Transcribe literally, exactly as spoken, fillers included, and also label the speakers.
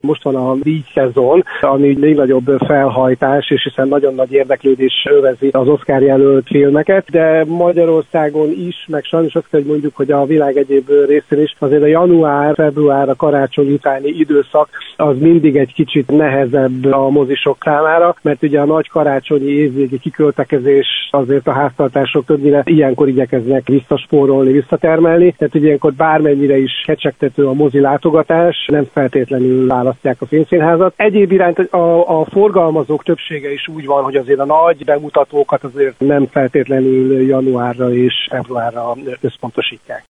Speaker 1: most van a díjszezon, ami még nagyobb felhajtás, és hiszen nagyon nagy érdeklődés övezi az Oscar jelölt filmeket, de Magyarországon is, meg sajnos azt kell, hogy mondjuk, hogy a világ egyéb részén is, azért a január, február, a karácsony utáni időszak az mindig egy kicsit nehezebb a mozisok számára, mert ugye a nagy karácsonyi évvégi kiköltekezés azért a háztartások többnyire ilyenkor igyekeznek visszaspórolni, visszatermelni, tehát ugye ilyenkor bármennyire is kecsegtető a mozi látogatás, nem feltétlenül választják a filmszínházat. Egyéb iránt a, a forgalmazók többsége is úgy van, hogy azért a nagy bemutatókat azért nem feltétlenül januárra és februárra összpontosítják.